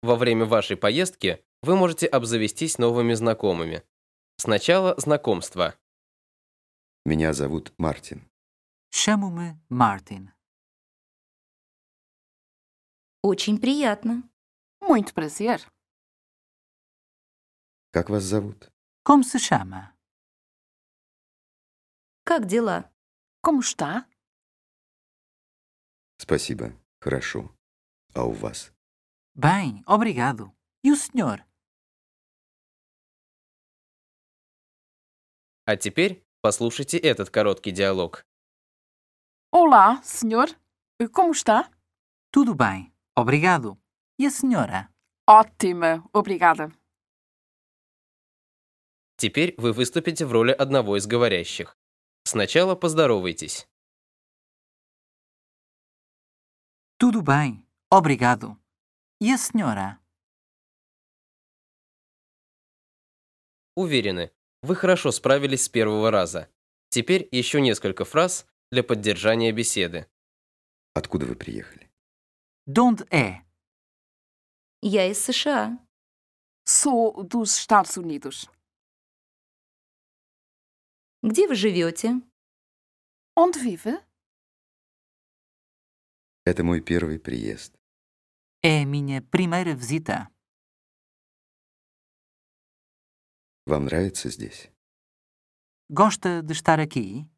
Во время вашей поездки вы можете обзавестись новыми знакомыми. Сначала знакомство. Меня зовут Мартин. Chamo-me Martin. Очень приятно. Muito prazer. Как вас зовут? Como se chama? Как дела? Como está? Спасибо. Хорошо. А у вас? Bem, obrigado. E o senhor? А теперь послушайте этот короткий диалог. Olá, senhor. Como está? Tudo bem, obrigado. E a senhora? Ótima, obrigada. Теперь вы выступите в роли одного из говорящих. Сначала поздоровайтесь. Tudo bem, obrigado. E a senhora? Уверены, вы хорошо справились с первого раза. Теперь еще несколько фраз для поддержания беседы. Откуда вы приехали? De onde é? Я из США. Sou dos Estados Unidos. Где вы живете? Onde vive? Это мой первый приезд. É a minha primeira visita. Вам нравится здесь? Gosta de estar aqui?